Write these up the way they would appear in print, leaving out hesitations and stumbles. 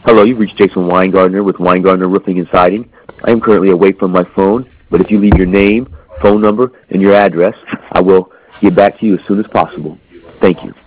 Hello, you've reached Jason Weingartner with Weingartner Roofing and Siding. I am currently away from my phone, but if you leave your name, phone number, and your address, I will get back to you as soon as possible. Thank you.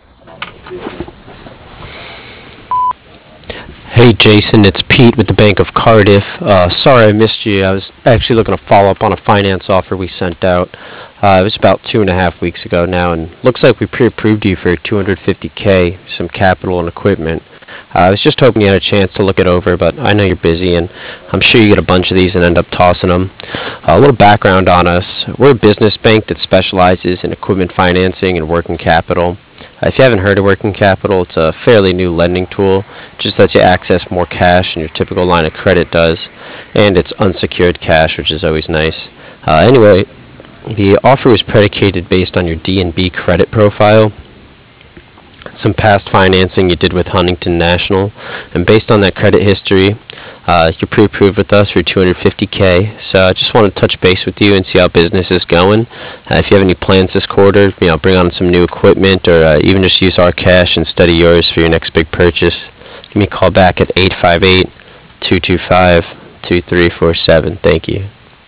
Hey Jason, it's Pete with the Bank of Cardiff. Sorry I missed you. I was actually looking to follow up on a finance offer we sent out. It was about 2.5 weeks ago now, and looks like we pre-approved you for 250K, some capital and equipment. I was just hoping you had a chance to look it over, but I know you're busy, and I'm sure you get a bunch of these and end up tossing them. A little background on us. We're a business bank that specializes in equipment financing and working capital. If you haven't heard of working capital, it's a fairly new lending tool. It just lets you access more cash than your typical line of credit does, and it's unsecured cash, which is always nice. Anyway, the offer was predicated based on your D&B credit profile, some past financing you did with Huntington National, and based on that credit history, you're pre-approved with us for 250K. So I just want to touch base with you and see how business is going. If you have any plans this quarter, bring on some new equipment, or even just use our cash instead of yours for your next big purchase, give me a call back at 858-225-2347. Thank you.